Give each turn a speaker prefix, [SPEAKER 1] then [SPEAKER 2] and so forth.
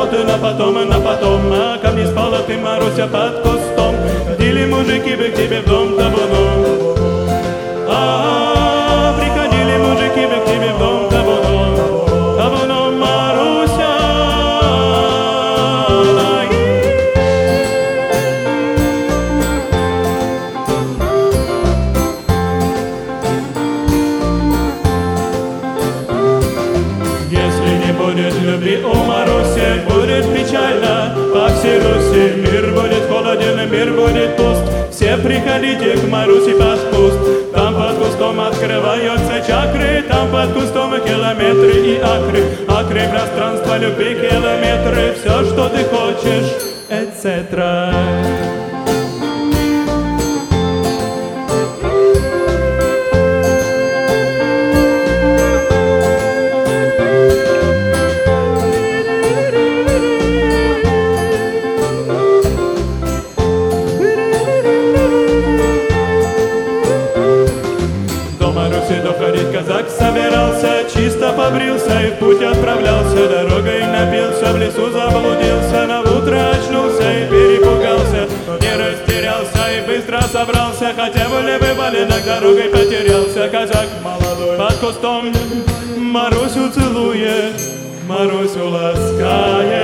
[SPEAKER 1] ты на потом, а ко мне спала ты, Маруся, под кустом. Ходили мужики бы к тебе в дом табуном. Приходили мужики бы к тебе в дом табуном. Табуном, Маруся. Если не будет любви у Маруси, будет печально по всей Руси. Мир будет холоден, мир будет пуст. Все приходите к Маруси под куст. Там под кустом открываются чакры, там под кустом километры и акры. Акры пространства любви, километры, все, что ты хочешь, etc. Доходить казак собирался, чисто побрился и в путь отправлялся. Дорогой напился, в лесу заблудился, на утро очнулся и перепугался. Не растерялся и быстро собрался, хотя были бывали, над дорогой потерялся. Казак молодой под кустом Марусю целует, Марусю ласкает.